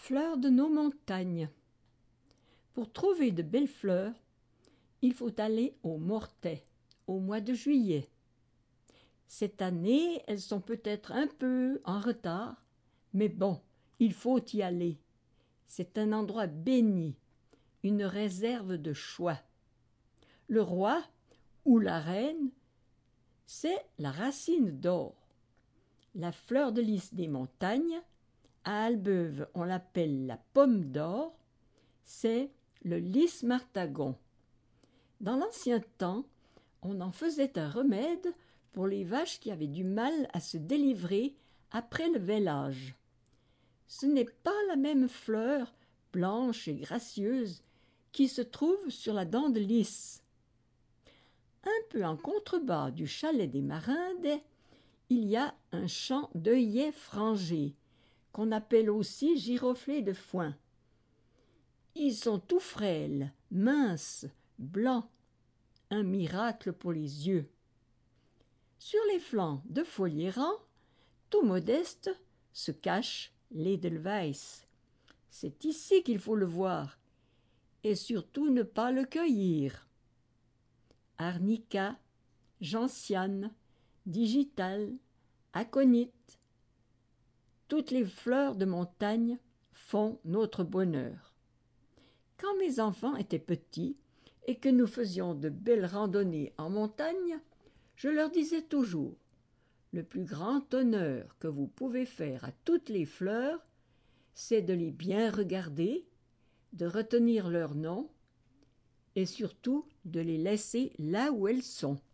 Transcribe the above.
Fleurs de nos montagnes. Pour trouver de belles fleurs, il faut aller au Mortet, au mois de juillet. Cette année, elles sont peut-être un peu en retard, mais bon, il faut y aller. C'est un endroit béni, une réserve de choix. Le roi ou la reine, c'est la racine d'or. La fleur de lys des montagnes, à Albeuve on l'appelle la pomme d'or, c'est le lys martagon. Dans l'ancien temps, on en faisait un remède pour les vaches qui avaient du mal à se délivrer après le vêlage. Ce n'est pas la même fleur, blanche et gracieuse, qui se trouve sur la dent de lys. Un peu en contrebas du chalet des Marindes, il y a un champ d'œillets frangés, qu'on appelle aussi giroflées de foin. Ils sont tout frêles, minces, blancs, un miracle pour les yeux. Sur les flancs de Folieran, tout modeste, se cache l'Edelweiss. C'est ici qu'il faut le voir, et surtout ne pas le cueillir. Arnica, gentiane, digitale, aconite, toutes les fleurs de montagne font notre bonheur. Quand mes enfants étaient petits et que nous faisions de belles randonnées en montagne, je leur disais toujours: le plus grand honneur que vous pouvez faire à toutes les fleurs, c'est de les bien regarder, de retenir leur nom et surtout de les laisser là où elles sont.